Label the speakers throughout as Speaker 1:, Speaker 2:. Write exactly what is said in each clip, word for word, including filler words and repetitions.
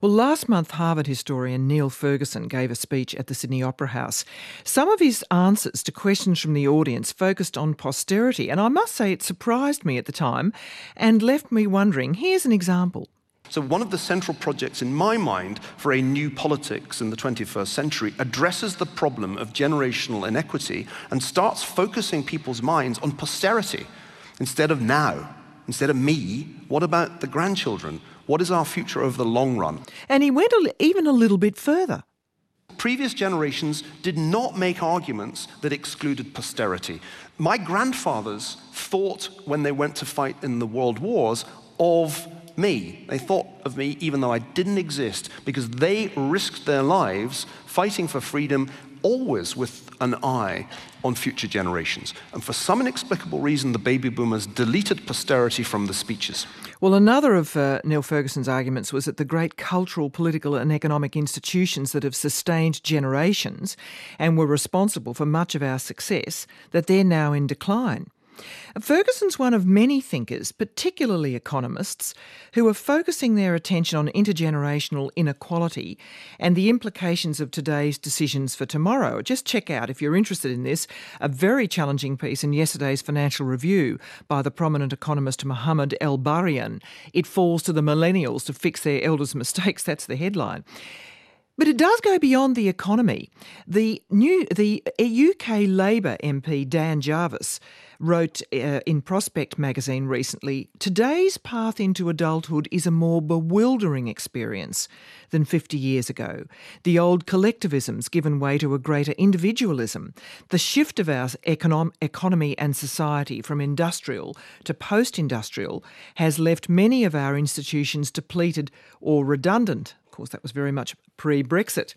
Speaker 1: Well, last month, Harvard historian Neil Ferguson gave a speech at the Sydney Opera House. Some of his answers to questions from the audience focused on posterity, and I must say it surprised me at the time and left me wondering. Here's an example.
Speaker 2: So one of the central projects in my mind for a new politics in the twenty-first century addresses the problem of generational inequity and starts focusing people's minds on posterity instead of now. Instead of me, what about the grandchildren? What is our future over the long run?
Speaker 1: And he went a, even a little bit further.
Speaker 2: Previous generations did not make arguments that excluded posterity. My grandfathers thought, when they went to fight in the world wars, of me. They thought of me even though I didn't exist, because they risked their lives fighting for freedom, always with an eye on future generations. And for some inexplicable reason, the baby boomers deleted posterity from the speeches.
Speaker 1: Well, another of uh, Neil Ferguson's arguments was that the great cultural, political and economic institutions that have sustained generations and were responsible for much of our success, that they're now in decline. Ferguson's one of many thinkers, particularly economists, who are focusing their attention on intergenerational inequality and the implications of today's decisions for tomorrow. Just check out, if you're interested in this, a very challenging piece in yesterday's Financial Review by the prominent economist Mohammed El-Barian. It falls to the millennials to fix their elders' mistakes. That's the headline. But it does go beyond the economy. The new the U K Labor M P Dan Jarvis wrote uh, in Prospect magazine recently, today's path into adulthood is a more bewildering experience than fifty years ago. The old collectivism's given way to a greater individualism. The shift of our econom- economy and society from industrial to post-industrial has left many of our institutions depleted or redundant. Of course, that was very much pre-Brexit.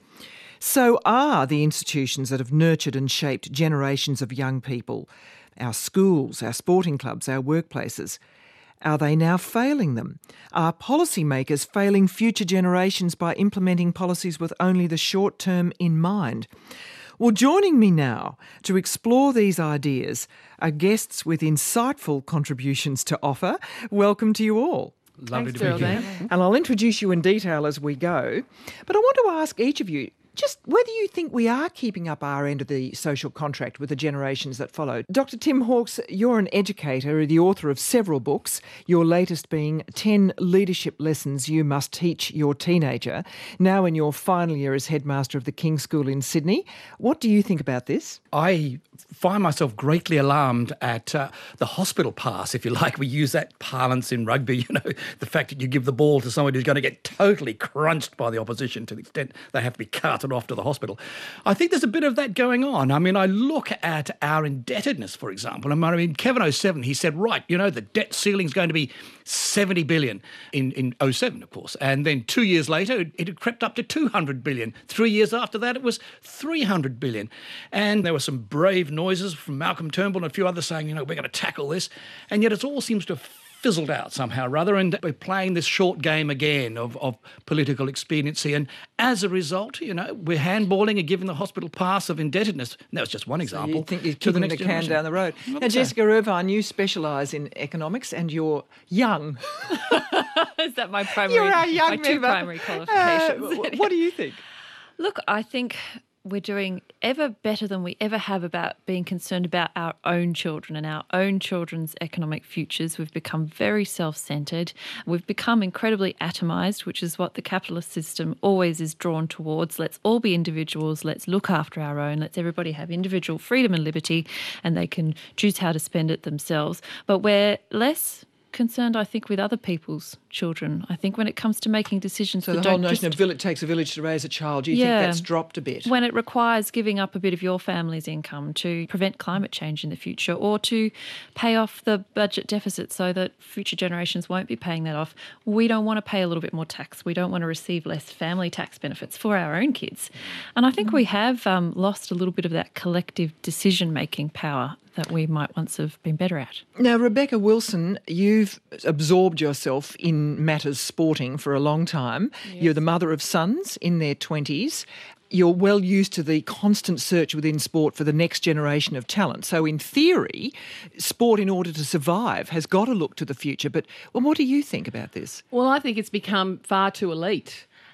Speaker 1: So are the institutions that have nurtured and shaped generations of young people, our schools, our sporting clubs, our workplaces. Are they now failing them? Are policymakers failing future generations by implementing policies with only the short term in mind? Well, joining me now to explore these ideas are guests with insightful contributions to offer. Welcome to you all.
Speaker 3: Lovely Thanks, to be here.
Speaker 1: And I'll introduce you in detail as we go. But I want to ask each of you just whether you think we are keeping up our end of the social contract with the generations that follow. Doctor Tim Hawkes, you're an educator, the author of several books, your latest being ten Leadership Lessons You Must Teach Your Teenager, now in your final year as headmaster of the King's School in Sydney. What do you think about this?
Speaker 3: I find myself greatly alarmed at uh, the hospital pass, if you like. We use that parlance in rugby, you know, the fact that you give the ball to somebody who's going to get totally crunched by the opposition to the extent they have to be carted off to the hospital. I think there's a bit of that going on. I mean, I look at our indebtedness, for example. I mean, Kevin oh seven, he said, right, you know, the debt ceiling's going to be seventy billion in, in oh seven, of course. And then two years later, it, it had crept up to two hundred billion. Three years after that, it was three hundred billion. And there were some brave noises from Malcolm Turnbull and a few others saying, you know, we're going to tackle this. And yet it all seems to have fizzled out somehow rather, and we're playing this short game again of, of political expediency. And as a result, you know, we're handballing and giving the hospital pass of indebtedness. And that was just one example.
Speaker 1: So you think you're kicking the, the can down the road. Now, Jessica Irvine, you specialise in economics and you're young.
Speaker 4: Is that my primary?
Speaker 1: You're our young
Speaker 4: my
Speaker 1: member.
Speaker 4: two primary qualifications.
Speaker 1: Uh, what do you think?
Speaker 4: Look, I think we're doing ever better than we ever have about being concerned about our own children and our own children's economic futures. We've become very self-centred. We've become incredibly atomised, which is what the capitalist system always is drawn towards. Let's all be individuals. Let's look after our own. Let's everybody have individual freedom and liberty, and they can choose how to spend it themselves. But we're less concerned, I think, with other people's children. I think when it comes to making decisions...
Speaker 1: So
Speaker 4: that
Speaker 1: the whole
Speaker 4: don't
Speaker 1: notion
Speaker 4: just,
Speaker 1: of it takes a village to raise a child, do you
Speaker 4: yeah,
Speaker 1: think that's dropped a bit?
Speaker 4: When it requires giving up a bit of your family's income to prevent climate change in the future or to pay off the budget deficit so that future generations won't be paying that off, we don't want to pay a little bit more tax. We don't want to receive less family tax benefits for our own kids. And I think we have um, lost a little bit of that collective decision-making power that we might once have been better at.
Speaker 1: Now, Rebecca Wilson, you've absorbed yourself in matters sporting for a long time. Yes. You're the mother of sons in their twenties. You're well used to the constant search within sport for the next generation of talent. So in theory, sport, in order to survive, has got to look to the future. But well, what do you think about this?
Speaker 5: Well, I think it's become far too elite.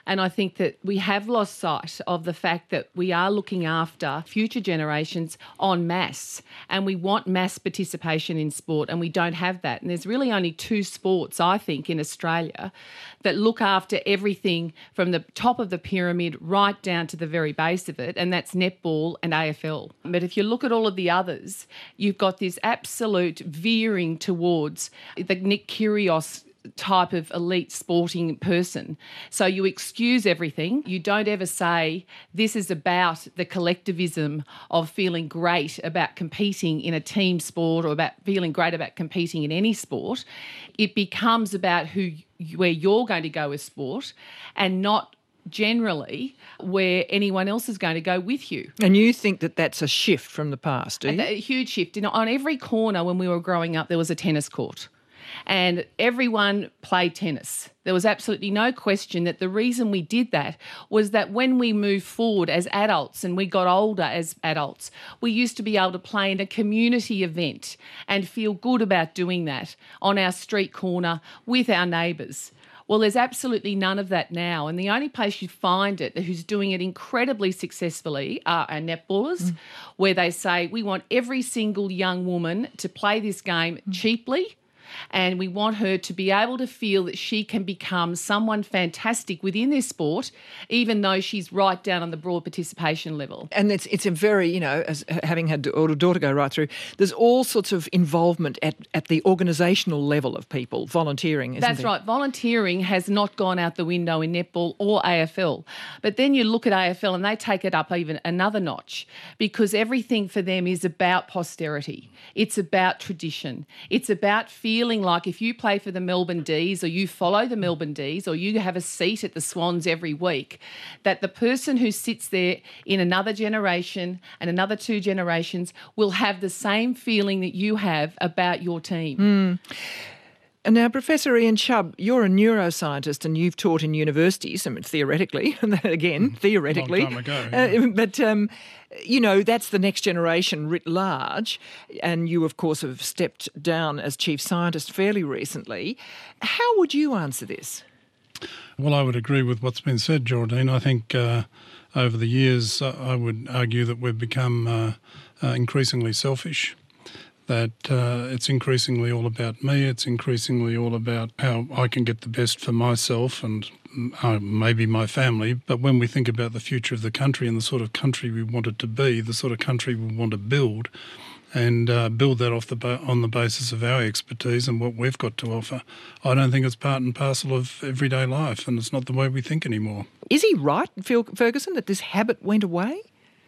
Speaker 5: And I think that we have lost sight of the fact that we are looking after future generations en masse, and we want mass participation in sport, and we don't have that. And there's really only two sports, I think, in Australia that look after everything from the top of the pyramid right down to the very base of it, and that's netball and A F L. But if you look at all of the others, you've got this absolute veering towards the Nick Kyrgios type of elite sporting person. So you excuse everything. You don't ever say this is about the collectivism of feeling great about competing in a team sport or about feeling great about competing in any sport. It becomes about who where you're going to go with sport and not generally where anyone else is going to go with you.
Speaker 1: And you think that that's a shift from the past, do you?
Speaker 5: A, a huge shift. You know, on every corner when we were growing up, there was a tennis court. And everyone played tennis. There was absolutely no question that the reason we did that was that when we moved forward as adults and we got older as adults, we used to be able to play in a community event and feel good about doing that on our street corner with our neighbours. Well, there's absolutely none of that now. And the only place you find it who's doing it incredibly successfully are our netballers, mm. where they say, we want every single young woman to play this game mm. cheaply, and we want her to be able to feel that she can become someone fantastic within this sport, even though she's right down on the broad participation level.
Speaker 1: And it's it's a very, you know, as having had a daughter go right through, there's all sorts of involvement at, at the organisational level of people, volunteering, isn't
Speaker 5: That's
Speaker 1: there?
Speaker 5: right. Volunteering has not gone out the window in netball or A F L. But then you look at A F L and they take it up even another notch, because everything for them is about posterity. It's about tradition. It's about feeling Feeling like if you play for the Melbourne D's or you follow the Melbourne D's or you have a seat at the Swans every week, that the person who sits there in another generation and another two generations will have the same feeling that you have about your team.
Speaker 1: Mm. And now, Professor Ian Chubb, you're a neuroscientist and you've taught in universities, I mean, theoretically, again, theoretically.
Speaker 6: Long time ago. Yeah.
Speaker 1: Uh, but, um, you know, that's the next generation writ large. And you, of course, have stepped down as chief scientist fairly recently. How would you answer this?
Speaker 6: Well, I would agree with what's been said, Geraldine. I think uh, over the years, uh, I would argue that we've become uh, uh, increasingly selfish. That uh, it's increasingly all about me, it's increasingly all about how I can get the best for myself and uh, maybe my family. But when we think about the future of the country and the sort of country we want it to be, the sort of country we want to build, and uh, build that off the ba- on the basis of our expertise and what we've got to offer, I don't think it's part and parcel of everyday life, and it's not the way we think anymore.
Speaker 1: Is he right, Phil Ferguson, that this habit went away?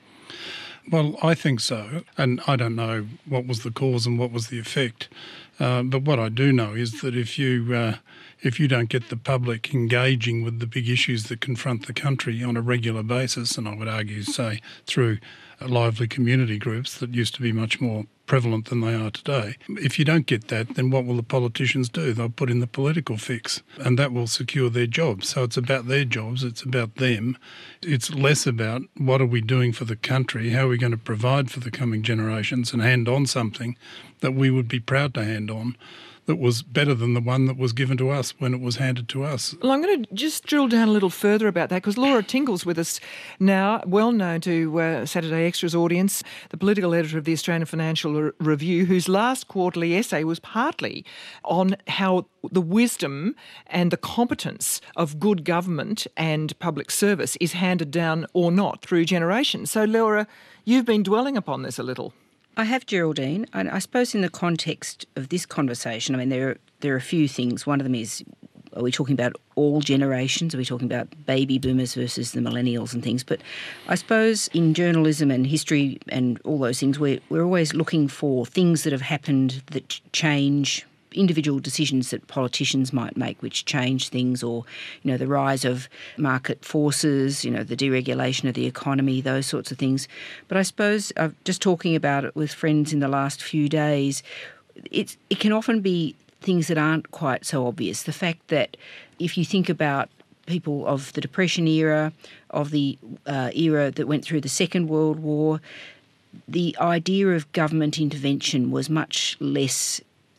Speaker 6: Well, I think so, and I don't know what was the cause and what was the effect. Uh, but what I do know is that if you uh, if you don't get the public engaging with the big issues that confront the country on a regular basis, and I would argue, say, through lively community groups that used to be much more prevalent than they are today. If you don't get that, then what will the politicians do? They'll put in the political fix, and that will secure their jobs. So it's about their jobs, it's about them. It's less about what are we doing for the country, how are we going to provide for the coming generations and hand on something that we would be proud to hand on, that was better than the one that was given to us when it was handed to us.
Speaker 1: Well, I'm going to just drill down a little further about that, because Laura Tingle's with us now, well known to uh, Saturday Extra's audience, the political editor of the Australian Financial Re- Review, whose last quarterly essay was partly on how the wisdom and the competence of good government and public service is handed down or not through generations. So, Laura, you've been dwelling upon this a little.
Speaker 7: I have, Geraldine, and I suppose in the context of this conversation, I mean, there are, there are a few things. One of them is, are we talking about all generations? Are we talking about baby boomers versus the millennials and things? But I suppose in journalism and history and all those things, we're, we're always looking for things that have happened that change individual decisions that politicians might make which change things, or, you know, the rise of market forces, you know, the deregulation of the economy, those sorts of things. But I suppose, uh, just talking about it with friends in the last few days, it's, it can often be things that aren't quite so obvious. The fact that if you think about people of the Depression era, of the uh, era that went through the Second World War, the idea of government intervention was much less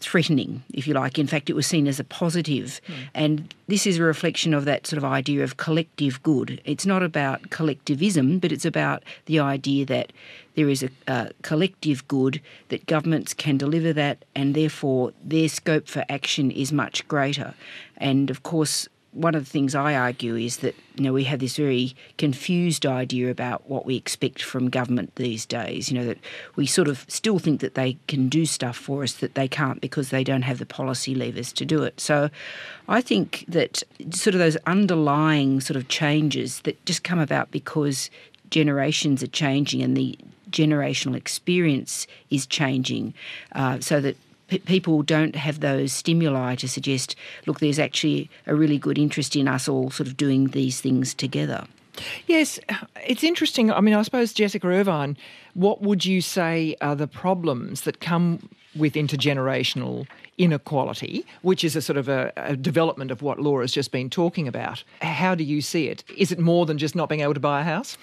Speaker 7: threatening, if you like. In fact, it was seen as a positive. Mm. And this is a reflection of that sort of idea of collective good. It's not about collectivism, but it's about the idea that there is a, a collective good, that governments can deliver that, and therefore their scope for action is much greater. And of course, one of the things I argue is that, you know, we have this very confused idea about what we expect from government these days. You know, that we sort of still think that they can do stuff for us that they can't because they don't have the policy levers to do it. So I think that sort of those underlying sort of changes that just come about because generations are changing and the generational experience is changing, uh, so that people don't have those stimuli to suggest, look, there's actually a really good interest in us all sort of doing these things together.
Speaker 1: Yes, it's interesting. I mean, I suppose, Jessica Irvine, what would you say are the problems that come with intergenerational inequality, which is a sort of a, a development of what Laura's just been talking about? How do you see it? Is it more than just not being able to buy a house?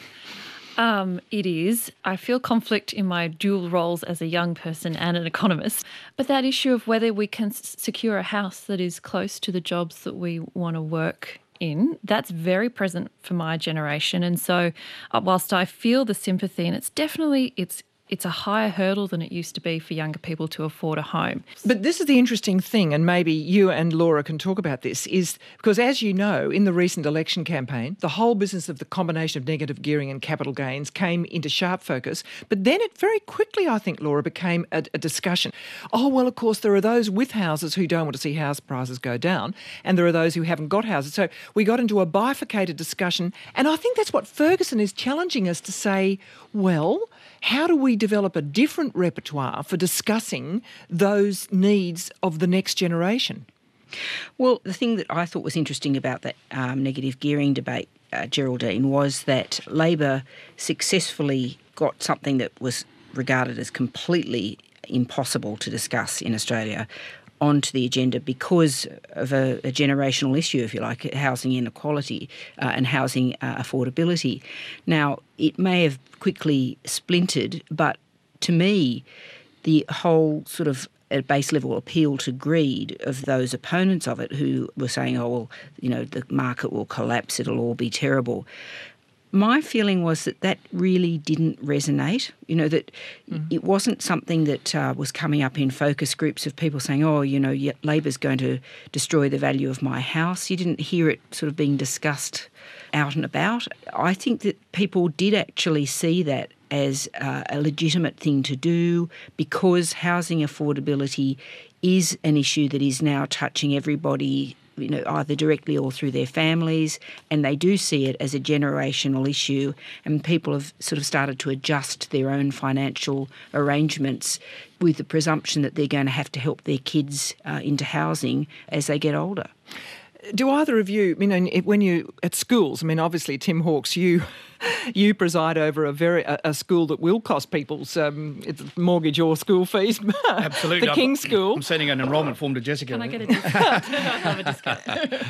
Speaker 4: Um, it is. I feel conflict in my dual roles as a young person and an economist. But that issue of whether we can s- secure a house that is close to the jobs that we want to work in, that's very present for my generation. And so uh, whilst I feel the sympathy, and it's definitely, it's it's a higher hurdle than it used to be for younger people to afford a home.
Speaker 1: But this is the interesting thing, and maybe you and Laura can talk about this, is because, as you know, in the recent election campaign, the whole business of the combination of negative gearing and capital gains came into sharp focus. But then it very quickly, I think, Laura, became a, a discussion. Oh, well, of course, there are those with houses who don't want to see house prices go down, and there are those who haven't got houses. So we got into a bifurcated discussion, and I think that's what Ferguson is challenging us to say, well, how do we develop a different repertoire for discussing those needs of the next generation?
Speaker 7: Well, the thing that I thought was interesting about that um, negative gearing debate, uh, Geraldine, was that Labor successfully got something that was regarded as completely impossible to discuss in Australia onto the agenda because of a, a generational issue, if you like, housing inequality uh, and housing uh, affordability. Now, it may have quickly splintered, but to me, the whole sort of at base level appeal to greed of those opponents of it who were saying, oh, well, you know, the market will collapse, it'll all be terrible. My feeling was that that really didn't resonate, you know, that mm. it wasn't something that uh, was coming up in focus groups of people saying, oh, you know, Labor's going to destroy the value of my house. You didn't hear it sort of being discussed out and about. I think that people did actually see that as uh, a legitimate thing to do because housing affordability is an issue that is now touching everybody, you know, either directly or through their families, and they do see it as a generational issue, and people have sort of started to adjust their own financial arrangements with the presumption that they're going to have to help their kids uh, into housing as they get older.
Speaker 1: Do either of you, you know, when you at schools, I mean, obviously, Tim Hawkes, you you preside over a very a, a school that will cost people's um, it's mortgage or school fees.
Speaker 3: Absolutely,
Speaker 1: the King's School.
Speaker 3: I'm sending an enrolment form to Jessica.
Speaker 4: Can I get a discount? I have a discount.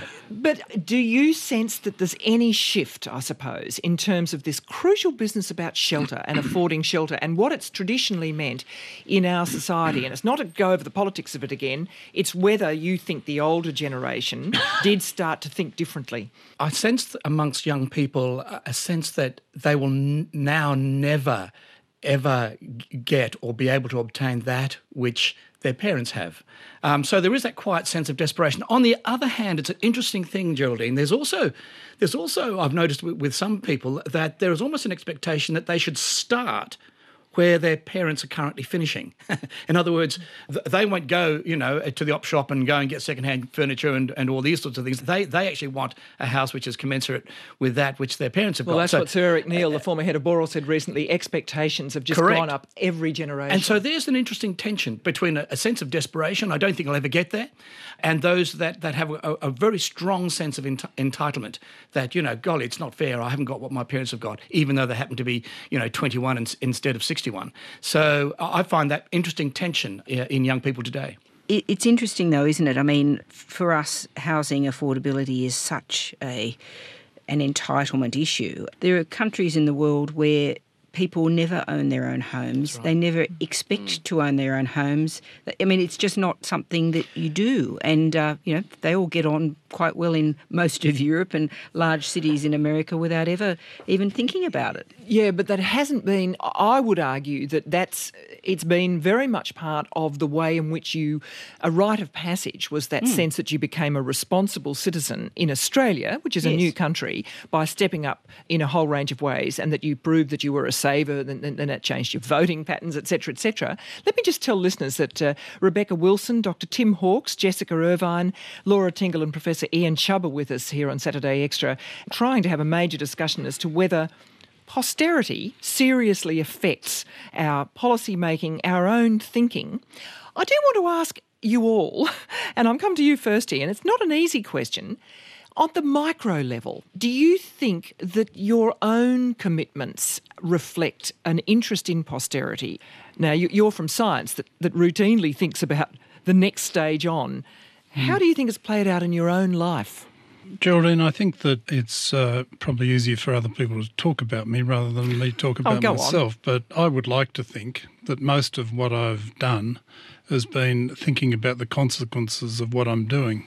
Speaker 1: But do you sense that there's any shift, I suppose, in terms of this crucial business about shelter and affording shelter and what it's traditionally meant in our society? And it's not to go over the politics of it again, it's whether you think the older generation did start to think differently.
Speaker 3: I sense amongst young people a sense that they will n- now never, ever get or be able to obtain that which their parents have. Um, so there is that quiet sense of desperation. On the other hand, it's an interesting thing, Geraldine. There's also, there's also I've noticed with, with some people that there is almost an expectation that they should start where their parents are currently finishing. In other words, th- they won't go, you know, to the op shop and go and get second-hand furniture and, and all these sorts of things. They they actually want a house which is commensurate with that which their parents have
Speaker 1: well,
Speaker 3: got.
Speaker 1: Well, that's
Speaker 3: so,
Speaker 1: what Sir Eric Neal, the former head of Boral, said recently. Expectations have just
Speaker 3: correct.
Speaker 1: gone up every generation.
Speaker 3: And so there's an interesting tension between a, a sense of desperation, I don't think I'll ever get there, and those that, that have a, a very strong sense of ent- entitlement that, you know, golly, it's not fair, I haven't got what my parents have got, even though they happen to be, you know, twenty-one in, instead of sixty-one. So I find that interesting tension in young people today.
Speaker 7: It's interesting though, isn't it? I mean, for us, housing affordability is such a an entitlement issue. There are countries in the world where people never own their own homes. Right. They never expect mm. to own their own homes. I mean, it's just not something that you do. And, uh, you know, they all get on quite well in most of Europe and large cities in America without ever even thinking about it.
Speaker 1: Yeah, but that hasn't been, I would argue that that's, it's been very much part of the way in which you, a rite of passage was that mm. sense that you became a responsible citizen in Australia, which is yes. a new country, by stepping up in a whole range of ways, and that you proved that you were a saver, then, then that changed your voting patterns, et cetera, et cetera. Let me just tell listeners that uh, Rebecca Wilson, Doctor Tim Hawkes, Jessica Irvine, Laura Tingle and Professor Ian Chubb are with us here on Saturday Extra, trying to have a major discussion as to whether posterity seriously affects our policy making, our own thinking. I do want to ask you all, and I'm coming to you first, Ian, it's not an easy question. On the micro level, do you think that your own commitments reflect an interest in posterity? Now, you're from science that, that routinely thinks about the next stage on. How do you think it's played out in your own life?
Speaker 6: Geraldine, I think that it's uh, probably easier for other people to talk about me rather than me talk about
Speaker 1: oh,
Speaker 6: myself.
Speaker 1: On.
Speaker 6: But I would like to think that most of what I've done has been thinking about the consequences of what I'm doing.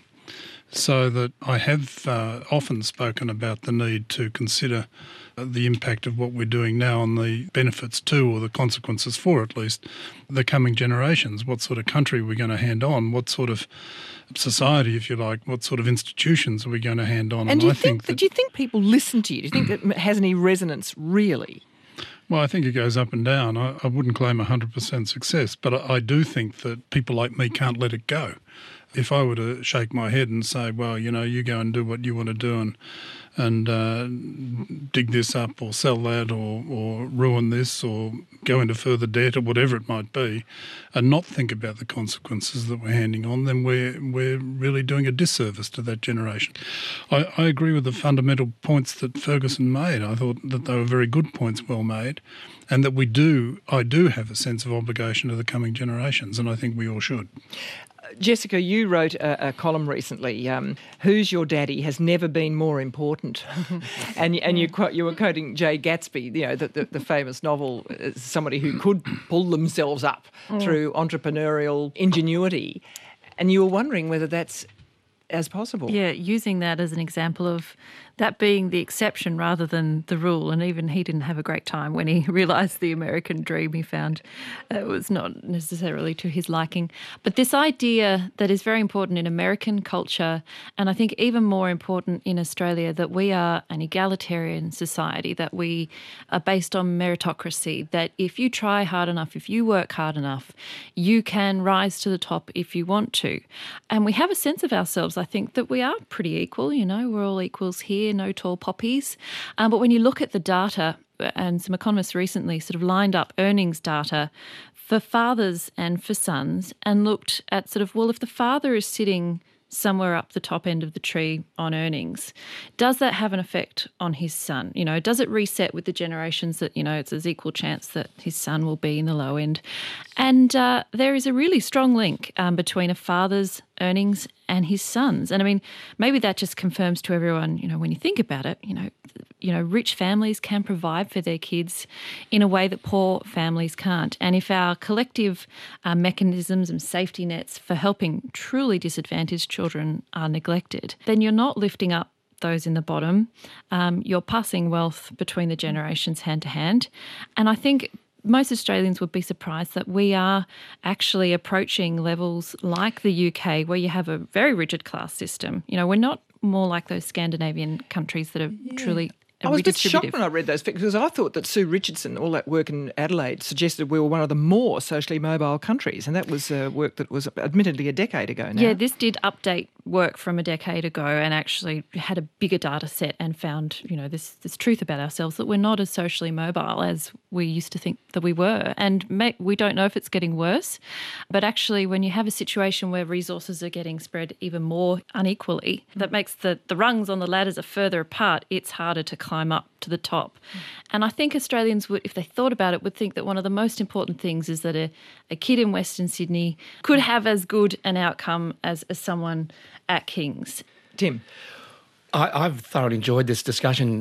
Speaker 6: So that I have uh, often spoken about the need to consider the impact of what we're doing now on the benefits to, or the consequences for at least, the coming generations. What sort of country we're going to hand on, what sort of society, if you like, what sort of institutions are we going to hand on.
Speaker 1: And,
Speaker 6: and
Speaker 1: do, you
Speaker 6: I
Speaker 1: think,
Speaker 6: think that,
Speaker 1: do you think people listen to you? Do you think it has any resonance really?
Speaker 6: Well, I think it goes up and down. I, I wouldn't claim one hundred percent success, but I, I do think that people like me can't let it go. If I were to shake my head and say, well, you know, you go and do what you want to do and and uh, dig this up or sell that or, or ruin this or go into further debt or whatever it might be, and not think about the consequences that we're handing on, then we're, we're really doing a disservice to that generation. I, I agree with the fundamental points that Ferguson made. I thought that they were very good points, well made, and that we do, I do have a sense of obligation to the coming generations, and I think we all should.
Speaker 1: Jessica, you wrote a, a column recently, um, Who's Your Daddy has never been more important. and and you quote, you were quoting Jay Gatsby, you know, the, the, the famous novel, as somebody who could pull themselves up mm. through entrepreneurial ingenuity. And you were wondering whether that's as possible.
Speaker 4: Yeah, using that as an example of that being the exception rather than the rule. And even he didn't have a great time when he realised the American dream he found uh, was not necessarily to his liking. But this idea that is very important in American culture, and I think even more important in Australia, that we are an egalitarian society, that we are based on meritocracy, that if you try hard enough, if you work hard enough, you can rise to the top if you want to. And we have a sense of ourselves, I think, that we are pretty equal, you know, we're all equals here. No tall poppies. Um, but when you look at the data, and some economists recently sort of lined up earnings data for fathers and for sons and looked at sort of, well, if the father is sitting somewhere up the top end of the tree on earnings, does that have an effect on his son? You know, does it reset with the generations that, you know, it's an equal chance that his son will be in the low end? And uh, there is a really strong link um, between a father's earnings and his sons. And I mean, maybe that just confirms to everyone, you know, when you think about it, you know, you know, rich families can provide for their kids in a way that poor families can't. And if our collective uh, mechanisms and safety nets for helping truly disadvantaged children are neglected, then you're not lifting up those in the bottom. Um, you're passing wealth between the generations hand to hand. And I think most Australians would be surprised that we are actually approaching levels like the U K, where you have a very rigid class system. You know, we're not more like those Scandinavian countries that are yeah. truly
Speaker 1: I was a bit shocked when I read those figures, because I thought that Sue Richardson, all that work in Adelaide, suggested we were one of the more socially mobile countries, and that was uh, work that was admittedly a decade ago now.
Speaker 4: Yeah, this did update work from a decade ago and actually had a bigger data set and found, you know, this, this truth about ourselves, that we're not as socially mobile as we used to think that we were. And may, we don't know if it's getting worse, but actually when you have a situation where resources are getting spread even more unequally, that makes the, the rungs on the ladders are further apart, it's harder to climb up to the top. Mm. And I think Australians would, if they thought about it, would think that one of the most important things is that a, a kid in Western Sydney could have as good an outcome as, as someone at King's.
Speaker 1: Tim?
Speaker 3: I, I've thoroughly enjoyed this discussion,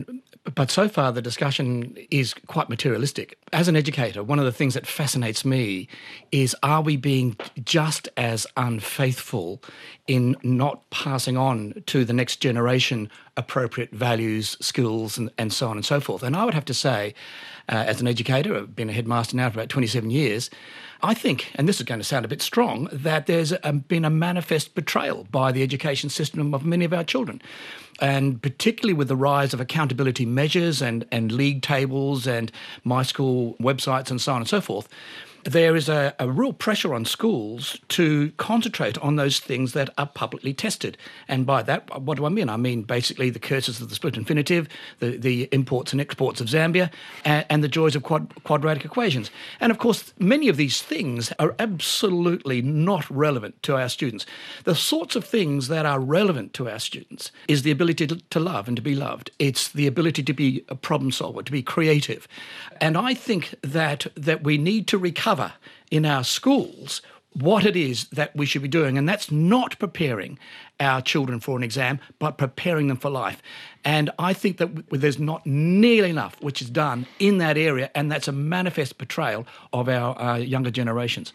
Speaker 3: But so far, the discussion is quite materialistic. As an educator, one of the things that fascinates me is, are we being just as unfaithful in not passing on to the next generation appropriate values, skills, and, and so on and so forth? And I would have to say, uh, as an educator, I've been a headmaster now for about twenty-seven years, I think, and this is going to sound a bit strong, that there's a, been a manifest betrayal by the education system of many of our children. And particularly with the rise of accountability measures and, and league tables and my school websites and so on and so forth, there is a, a real pressure on schools to concentrate on those things that are publicly tested. And by that, what do I mean? I mean basically the curses of the split infinitive, the, the imports and exports of Zambia, and, and the joys of quad, quadratic equations. And of course, many of these things are absolutely not relevant to our students. The sorts of things that are relevant to our students is the ability to, to love and to be loved. It's the ability to be a problem solver, to be creative. And I think that that we need to recover in our schools what it is that we should be doing, and that's not preparing our children for an exam, but preparing them for life. And I think that there's not nearly enough which is done in that area, and that's a manifest betrayal of our uh, younger generations.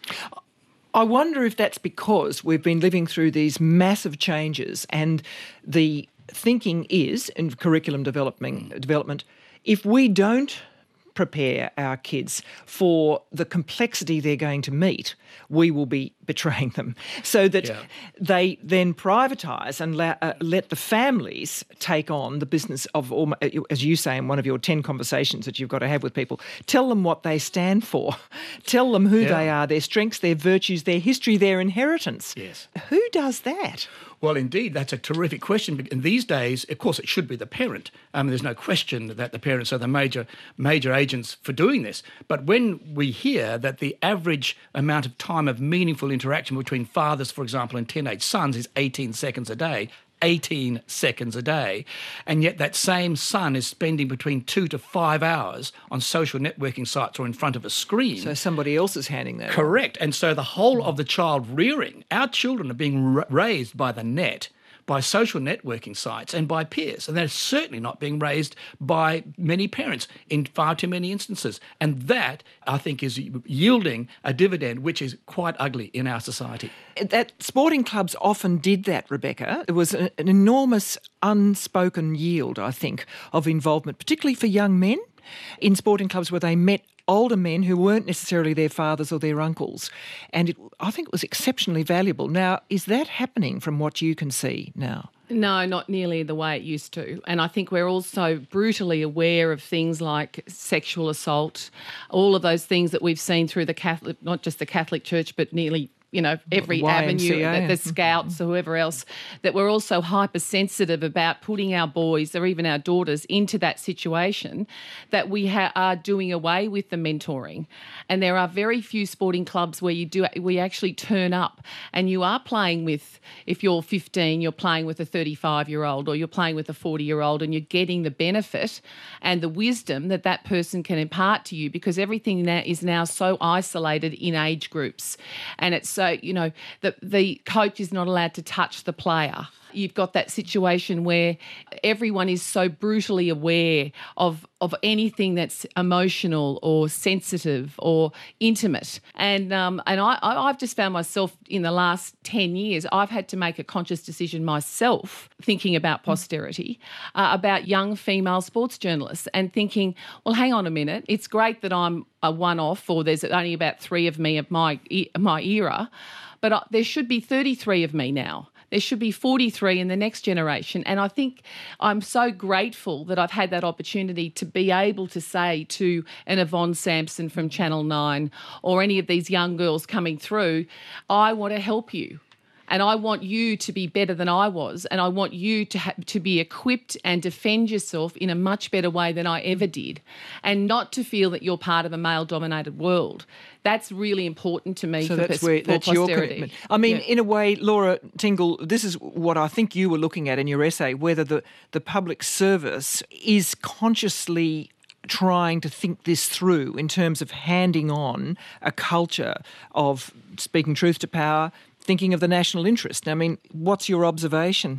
Speaker 1: I wonder if that's because we've been living through these massive changes, and the thinking is, in curriculum development, development, if we don't prepare our kids for the complexity they're going to meet, we will be betraying them. So that yeah. they then privatise and la- uh, let the families take on the business of, as you say in one of your ten conversations that you've got to have with people, tell them what they stand for, tell them who yeah. they are, their strengths, their virtues, their history, their inheritance.
Speaker 3: Yes.
Speaker 1: Who does that?
Speaker 3: Well, indeed, that's a terrific question. And these days, of course, it should be the parent. Um, there's no question that the parents are the major major agents for doing this. But when we hear that the average amount of time of meaningful interaction between fathers, for example, and teenage sons is eighteen seconds a day, eighteen seconds a day, and yet that same son is spending between two to five hours on social networking sites or in front of a screen.
Speaker 1: So somebody else is handing that.
Speaker 3: Correct. And so the whole of the child rearing, our children are being ra- raised by the net, by social networking sites and by peers. And they're certainly not being raised by many parents in far too many instances. And that, I think, is yielding a dividend which is quite ugly in our society.
Speaker 1: That sporting clubs often did that, Rebecca. It was an, an enormous unspoken yield, I think, of involvement, particularly for young men in sporting clubs where they met older men who weren't necessarily their fathers or their uncles. And it, I think it was exceptionally valuable. Now, is that happening from what you can see now?
Speaker 5: No, not nearly the way it used to. And I think we're also brutally aware of things like sexual assault, all of those things that we've seen through the Catholic, not just the Catholic Church, but nearly, you know, every
Speaker 1: Y M C A.
Speaker 5: avenue, the, the Scouts or whoever else, that we're also hypersensitive about putting our boys or even our daughters into that situation, that we ha- are doing away with the mentoring. And there are very few sporting clubs where you do we actually turn up and you are playing with, if you're fifteen, you're playing with a thirty-five-year-old or you're playing with a forty-year-old, and you're getting the benefit and the wisdom that that person can impart to you, because everything now is now so isolated in age groups. And it's so, you know, the, the coach is not allowed to touch the player. You've got that situation where everyone is so brutally aware of, of anything that's emotional or sensitive or intimate. And um, and I, I've just found myself in the last ten years, I've had to make a conscious decision myself, thinking about posterity, uh, about young female sports journalists, and thinking, well, hang on a minute, it's great that I'm a one-off, or there's only about three of me of my, my era, but uh, there should be thirty-three of me now. There should be forty-three in the next generation. And I think I'm so grateful that I've had that opportunity to be able to say to an Yvonne Sampson from Channel nine or any of these young girls coming through, I want to help you. And I want you to be better than I was, and I want you to ha- to be equipped and defend yourself in a much better way than I ever did, and not to feel that you're part of a male-dominated world. That's really important to me
Speaker 1: so
Speaker 5: for,
Speaker 1: that's
Speaker 5: pers-
Speaker 1: where,
Speaker 5: for
Speaker 1: that's
Speaker 5: posterity.
Speaker 1: Your commitment. I mean,
Speaker 5: yeah.
Speaker 1: in a way, Laura Tingle, this is what I think you were looking at in your essay, whether the, the public service is consciously trying to think this through in terms of handing on a culture of speaking truth to power, thinking of the national interest. I mean, what's your observation?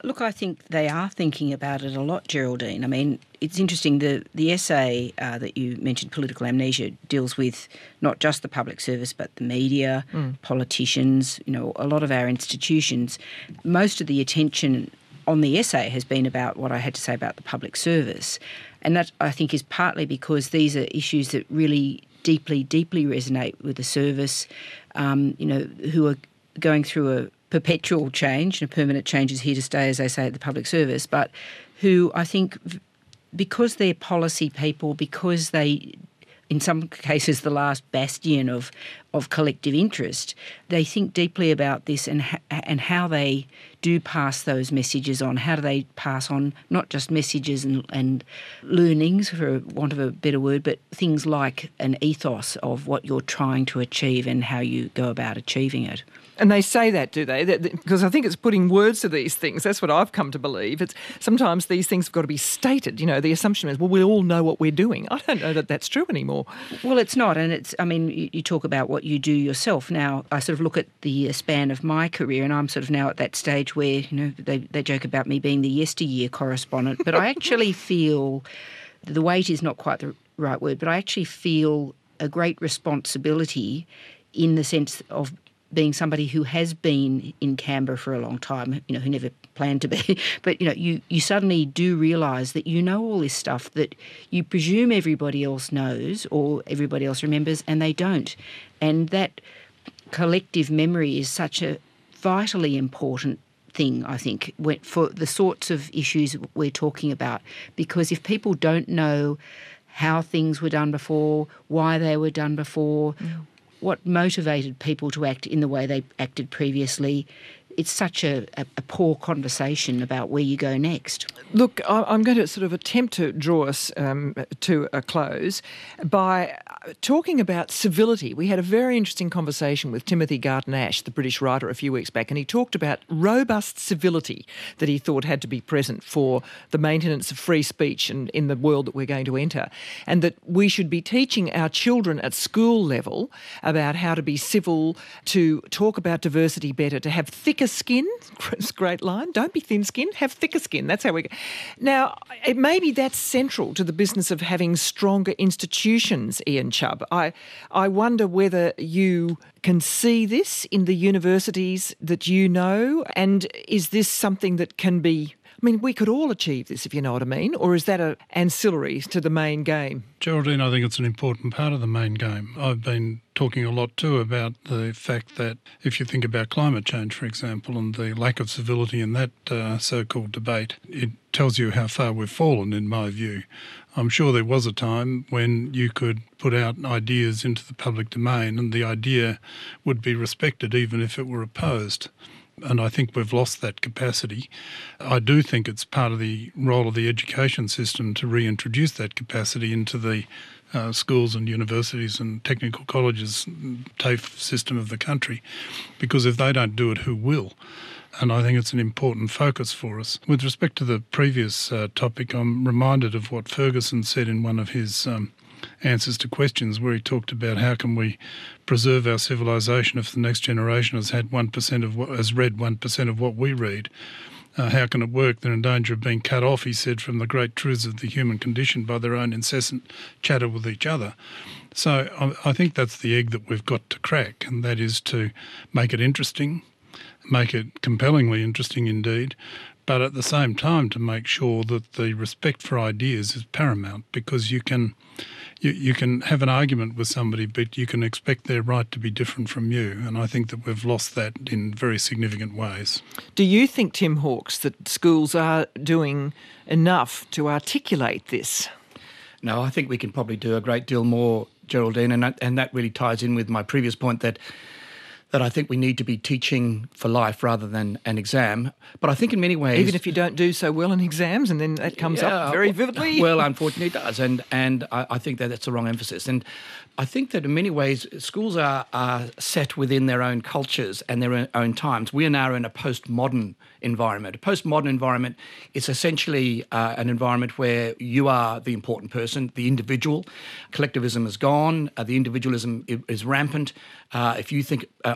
Speaker 7: Look, I think they are thinking about it a lot, Geraldine. I mean, it's interesting, the, the essay uh, that you mentioned, Political Amnesia, deals with not just the public service but the media, mm. politicians, you know, a lot of our institutions. Most of the attention on the essay has been about what I had to say about the public service. And that, I think, is partly because these are issues that really deeply, deeply resonate with the service, um, you know, who are going through a perpetual change, and a permanent change is here to stay, as they say at the public service, but who I think, because they're policy people, because they, in some cases, the last bastion of, of collective interest, they think deeply about this and ha- and how they do pass those messages on. How do they pass on not just messages and, and learnings, for want of a better word, but things like an ethos of what you're trying to achieve and how you go about achieving it.
Speaker 1: And they say that, do they? That, because I think it's putting words to these things. That's what I've come to believe. It's sometimes these things have got to be stated. You know, the assumption is, well, we all know what we're doing. I don't know that that's true anymore.
Speaker 7: Well, it's not. And it's, I mean, you, you talk about what you do yourself. Now, I sort of look at the span of my career, and I'm sort of now at that stage where, you know, they, they joke about me being the yesteryear correspondent, but I actually feel, the weight is not quite the right word, but I actually feel a great responsibility in the sense of being somebody who has been in Canberra for a long time, you know, who never planned to be, but, you know, you, you suddenly do realise that you know all this stuff that you presume everybody else knows or everybody else remembers, and they don't. And that collective memory is such a vitally important thing, I think, for the sorts of issues we're talking about, because if people don't know how things were done before, why they were done before, mm. what motivated people to act in the way they acted previously, it's such a, a, a poor conversation about where you go next.
Speaker 1: Look, I'm going to sort of attempt to draw us um, to a close by talking about civility. We had a very interesting conversation with Timothy Garton Ash, the British writer, a few weeks back, and he talked about robust civility that he thought had to be present for the maintenance of free speech and in the world that we're going to enter, and that we should be teaching our children at school level about how to be civil, to talk about diversity better, to have thicker skin. It's a great line. Don't be thin-skinned, have thicker skin. That's how we go. Now, it, maybe that's central to the business of having stronger institutions, Ian Chubb. I, I wonder whether you can see this in the universities that you know, and is this something that can be... I mean, we could all achieve this, if you know what I mean, or is that an ancillary to the main game?
Speaker 6: Geraldine, I think it's an important part of the main game. I've been talking a lot too about the fact that if you think about climate change, for example, and the lack of civility in that uh, so-called debate, it tells you how far we've fallen, in my view. I'm sure there was a time when you could put out ideas into the public domain and the idea would be respected even if it were opposed. And I think we've lost that capacity. I do think it's part of the role of the education system to reintroduce that capacity into the uh, schools and universities and technical colleges, TAFE system of the country, because if they don't do it, who will? And I think it's an important focus for us. With respect to the previous uh, topic, I'm reminded of what Ferguson said in one of his um, answers to questions, where he talked about how can we preserve our civilization if the next generation has had one percent of what has read one percent of what we read. Uh, how can it work? They're in danger of being cut off, he said, from the great truths of the human condition by their own incessant chatter with each other. So I, I think that's the egg that we've got to crack, and that is to make it interesting, make it compellingly interesting indeed, but at the same time to make sure that the respect for ideas is paramount, because you can you, you can have an argument with somebody, but you can expect their right to be different from you, and I think that we've lost that in very significant ways.
Speaker 1: Do you think, Tim Hawkes, that schools are doing enough to articulate this?
Speaker 3: No, I think we can probably do a great deal more, Geraldine, and that, and that really ties in with my previous point that that I think we need to be teaching for life rather than an exam. But I think in many ways...
Speaker 1: Even if you don't do so well in exams, and then that comes yeah, up very vividly.
Speaker 3: Well, unfortunately it does, and, and I, I think that that's the wrong emphasis. And I think that in many ways schools are, are set within their own cultures and their own times. We are now in a postmodern environment. A postmodern environment is essentially uh, an environment where you are the important person, the individual. Collectivism is gone. Uh, the individualism is rampant. Uh, if you think uh,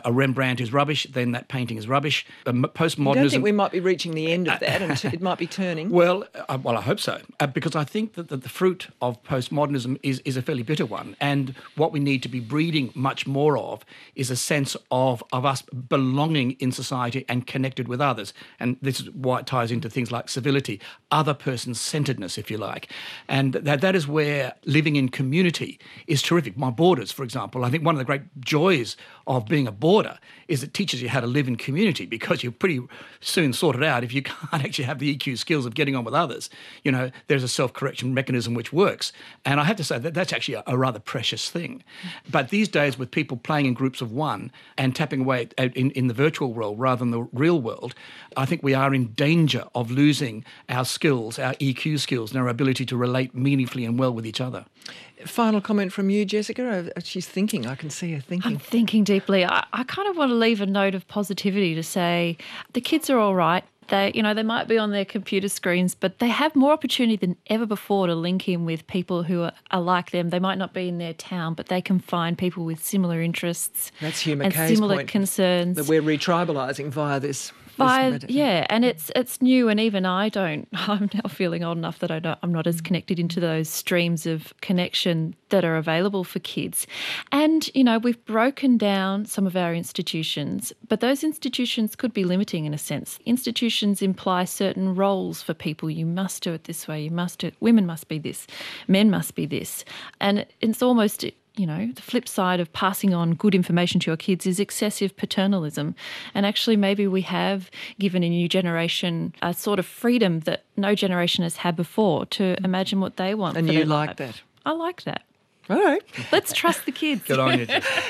Speaker 3: a Rembrandt is rubbish, then that painting is rubbish. Uh, m-
Speaker 1: I
Speaker 3: postmodernism.
Speaker 1: don't think we might be reaching the end of that, and t- it might be turning.
Speaker 3: Well, uh, well, I hope so, uh, because I think that the, the fruit of postmodernism is, is a fairly bitter one, and what we need to be breeding much more of is a sense of, of us belonging in society and connected with others. And this is why it ties into things like civility, other person-centeredness, if you like. And that that is where living in community is terrific. My boarders, for example, I think one of the great joys of being a boarder is it teaches you how to live in community, because you're pretty soon sorted out if you can't actually have the E Q skills of getting on with others. You know, there's a self-correction mechanism which works. And I have to say that that's actually a, a rather precious thing. But these days, with people playing in groups of one and tapping away at, in, in the virtual world rather than the real world, I think we are in danger of losing our skills, our E Q skills, and our ability to relate meaningfully and well with each other.
Speaker 1: Final comment from you, Jessica. Uh, She's thinking. I can see her thinking.
Speaker 4: I'm thinking deeply. I, I kind of want to leave a note of positivity to say the kids are all right. They, you know, they might be on their computer screens, but they have more opportunity than ever before to link in with people who are, are like them. They might not be in their town, but they can find people with similar interests.
Speaker 1: That's Hugh
Speaker 4: and
Speaker 1: McKay's
Speaker 4: similar
Speaker 1: point,
Speaker 4: concerns.
Speaker 1: that we're retribalising via this.
Speaker 4: By,
Speaker 1: this
Speaker 4: yeah, and it's it's new, and even I don't. I'm now feeling old enough that I don't. I'm not as connected into those streams of connection that are available for kids. And you know, we've broken down some of our institutions, but those institutions could be limiting in a sense. Institutions imply certain roles for people. You must do it this way. You must do it. Women must be this. Men must be this. And it's almost, you know, the flip side of passing on good information to your kids is excessive paternalism. And actually maybe we have given a new generation a sort of freedom that no generation has had before to imagine what they want.
Speaker 1: And
Speaker 4: for
Speaker 1: you
Speaker 4: their
Speaker 1: like
Speaker 4: life.
Speaker 1: that?
Speaker 4: I like that.
Speaker 1: All right.
Speaker 4: Let's trust the kids.
Speaker 3: Good on you.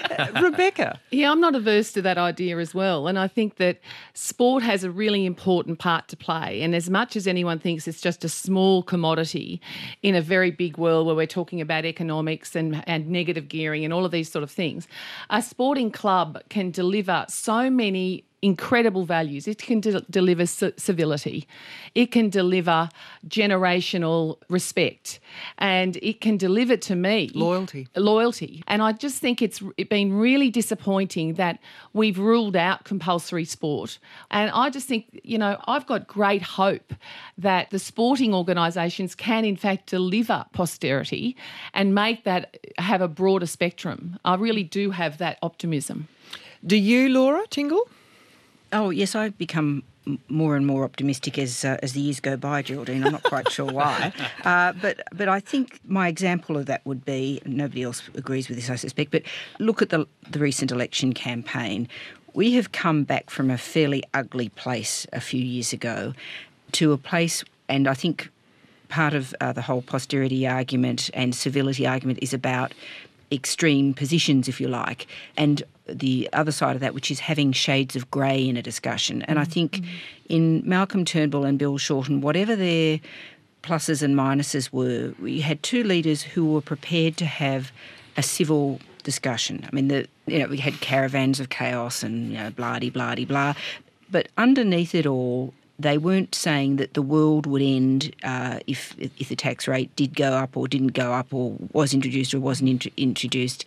Speaker 1: Rebecca.
Speaker 5: Yeah, I'm not averse to that idea as well. And I think that sport has a really important part to play. And as much as anyone thinks it's just a small commodity in a very big world where we're talking about economics and, and negative gearing and all of these sort of things, a sporting club can deliver so many incredible values. It can de- deliver c- civility. It can deliver generational respect. And it can deliver to me
Speaker 1: Loyalty.
Speaker 5: Loyalty. And I just think it's been really disappointing that we've ruled out compulsory sport. And I just think, you know, I've got great hope that the sporting organisations can in fact deliver posterity and make that have a broader spectrum. I really do have that optimism.
Speaker 1: Do you, Laura Tingle?
Speaker 7: Oh, yes, I've become m- more and more optimistic as uh, as the years go by, Geraldine. I'm not quite sure why. Uh, but but I think my example of that would be, nobody else agrees with this, I suspect, but look at the, the recent election campaign. We have come back from a fairly ugly place a few years ago to a place, and I think part of uh, the whole posterity argument and civility argument is about extreme positions, if you like, and the other side of that, which is having shades of grey in a discussion. And I think mm-hmm. in Malcolm Turnbull and Bill Shorten, whatever their pluses and minuses were, we had two leaders who were prepared to have a civil discussion. I mean, the, you know, we had caravans of chaos and, you know, blah-de-blah-de-blah. But underneath it all, they weren't saying that the world would end uh, if if the tax rate did go up or didn't go up or was introduced or wasn't int- introduced.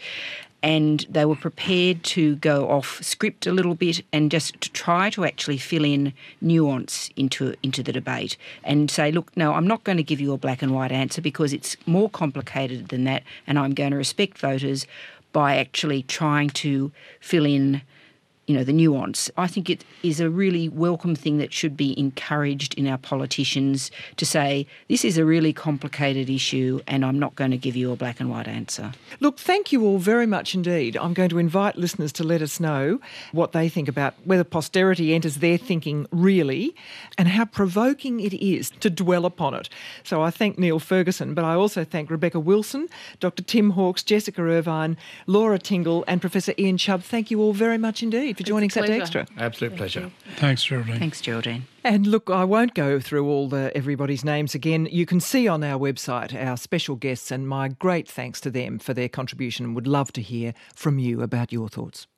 Speaker 7: And they were prepared to go off script a little bit and just to try to actually fill in nuance into into the debate and say, look, no, I'm not going to give you a black and white answer because it's more complicated than that, and I'm going to respect voters by actually trying to fill in, you know, the nuance. I think it is a really welcome thing that should be encouraged in our politicians to say, this is a really complicated issue and I'm not going to give you a black and white answer.
Speaker 1: Look, thank you all very much indeed. I'm going to invite listeners to let us know what they think about whether posterity enters their thinking really and how provoking it is to dwell upon it. So I thank Neil Ferguson, but I also thank Rebecca Wilson, Doctor Tim Hawkes, Jessica Irvine, Laura Tingle and Professor Ian Chubb. Thank you all very much indeed for joining Saturday Extra.
Speaker 3: Absolute pleasure.
Speaker 6: Thanks, Geraldine.
Speaker 7: Thanks, Geraldine.
Speaker 1: And look, I won't go through all the everybody's names again. You can see on our website our special guests, and my great thanks to them for their contribution, and would love to hear from you about your thoughts.